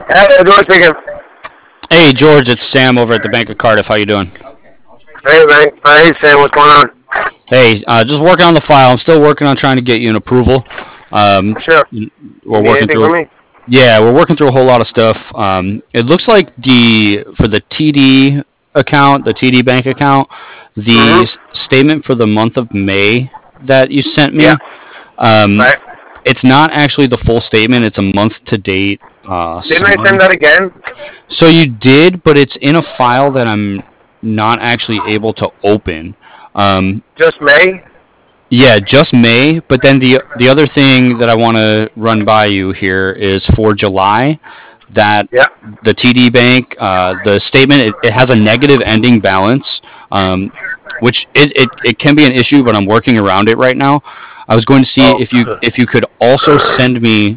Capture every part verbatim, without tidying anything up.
Hey, George speaking. Hey George, it's Sam over at the Bank of Cardiff. How you doing? Hey, man. Hey, Sam. What's going on? Hey, uh, just working on the file. I'm still working on trying to get you an approval. Um, Sure. we're Need working anything through. for me? Yeah, we're working through a whole lot of stuff. Um, it looks like the for the T D account, the T D bank account, the Mm-hmm. s- statement for the month of May that you sent Yeah. me. Um, Right. it's not actually the full statement. It's a month to date uh, Didn't I summary. send that again? So you did, but it's in a file that I'm not actually able to open. Um, Just May? yeah, just May. But then the the other thing that I want to run by you here is for July, that Yeah. the T D Bank, uh, the statement, it, it has a negative ending balance, um, which it, it, it can be an issue, but I'm working around it right now. I was going to see Oh. if you if you could also send me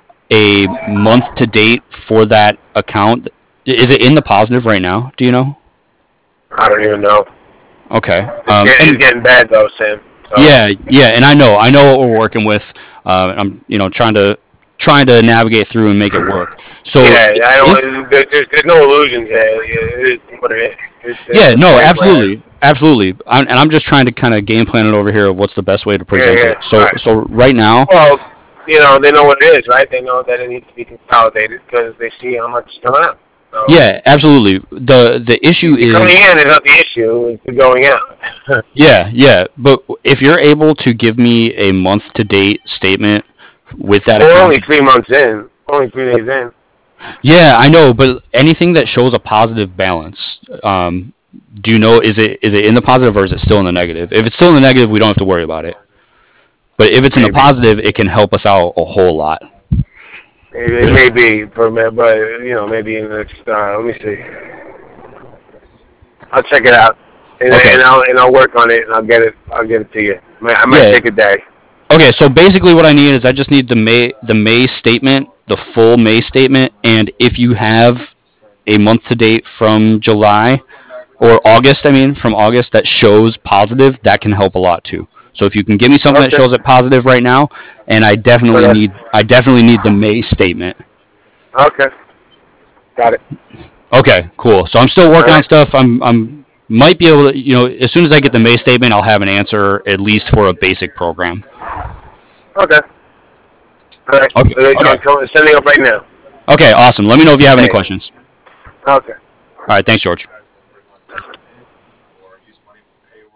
a month to date for that account. Is it in the positive right now? Do you know? I don't even know. Okay. It's Um, getting, it's and getting bad, though, Sam. So. yeah, yeah, and I know, I know what we're working with. Uh, I'm, you know, trying to trying to navigate through and make it work. So Yeah, I if don't. There, there's, there's no illusions there. It is what it is. It's, it's yeah, a no, point where. absolutely, absolutely, I'm, and I'm just trying to kind of game plan it over here of what's the best way to Yeah, present yeah. it. So Right. so right now, Well, you know, they know what it is, right? They know that it needs to be consolidated because they see how much is coming out. So yeah, absolutely. The the issue the coming is in is not the issue; it's the going out. yeah, yeah, but if you're able to give me a month to date statement with that We're account. only three months in, only three days in. Yeah, I know, but anything that shows a positive balance, um, do you know is it is it in the positive or is it still in the negative? If it's still in the negative, we don't have to worry about it. But if it's in the Maybe positive, it can help us out a whole lot. it, it may be for me, but you know, maybe in the next. Uh, let me see. I'll check it out, and, Okay. and I'll and I'll work on it, and I'll get it. I'll get it to you. I might, I might Yeah. take a day. Okay. So basically, what I need is I just need the May the May statement, the full May statement, and if you have a month to date from July or August, I mean, from August that shows positive, that can help a lot too. So if you can give me something that Okay. shows it positive right now, and I For definitely that. need I definitely need the May statement. Okay. Got it. Okay, cool. So I'm still All working on right. stuff. I'm I'm might be able to, you know, as soon as I get the May statement, I'll have an answer at least for a basic program. Okay. All right. Okay. Uh, Okay. I'm coming- sending up right now. Okay, awesome. Let me know if you have any Hey. questions. Okay. All right, thanks, George.